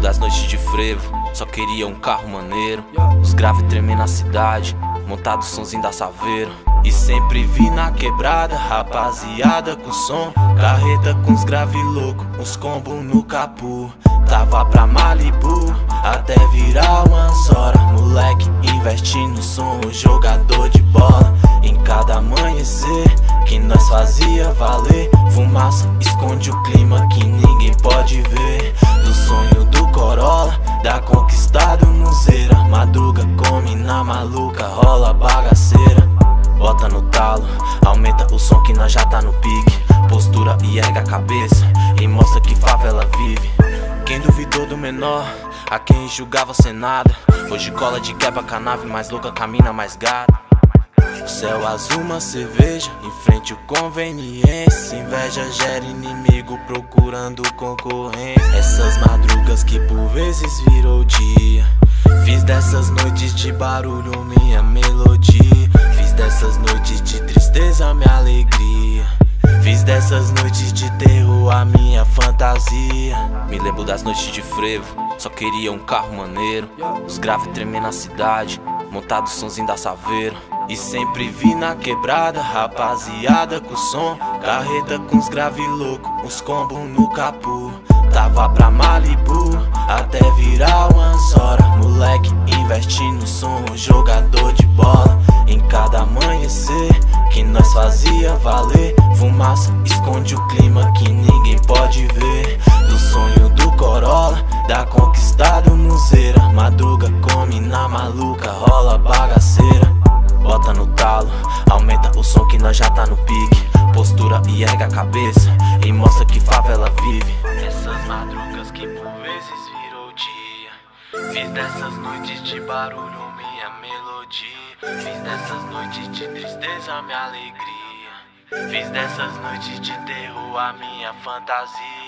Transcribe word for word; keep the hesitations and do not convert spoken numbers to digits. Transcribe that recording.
das noites de frevo, só queria um carro maneiro. Os grave tremem na cidade, montado o sonzinho da Saveiro. E sempre vi na quebrada, rapaziada com som, carreta com os grave louco, uns combo no capu. Tava pra Malibu, até virar uma Ansora. Moleque investe no som, jogador de bola. Em cada amanhecer, que nós fazia valer. Fumaça esconde o clima que ninguém pode ver. Do sonho do Corolla, da conquista do Nuzeira. Madruga, come na maluca, rola bagaceira. Bota no talo, aumenta o som que nós já tá no pique. Postura e erga a cabeça e mostra que favela vive. Quem duvidou do menor, a quem julgava sem nada, hoje cola de quebra com a nave mais louca, camina mais gado. O céu azul, uma cerveja, em frente o conveniência. Inveja gera inimigo procurando concorrência. Essas madrugas que por vezes virou dia, fiz dessas noites de barulho minha melodia. Fiz dessas noites de tristeza minha alegria. Fiz dessas noites de terror a minha fantasia. Me lembro das noites de frevo, só queria um carro maneiro. Os grave tremem na cidade, montado o sonzinho da Saveiro. E sempre vi na quebrada, rapaziada com som, carreta com os grave louco, uns combo no capu. Tava pra Malibu, até virar uma Ansora. Moleque investe no som, jogador de bola. Em cada amanhecer, que nós fazia valer. Fumaça esconde o clima que ninguém pode ver. Do sonho do Corolla, da conquista do Nuzeira. Madruga, come na maluca, rola bagaceira. Bota no talo, aumenta o som que nós já tá no pique. Postura e erga a cabeça e mostra que favela vive. Essas madrugas que por vezes virou dia, fiz dessas noites de barulho minha melodia. Fiz dessas noites de tristeza minha alegria. Fiz dessas noites de terror a minha fantasia.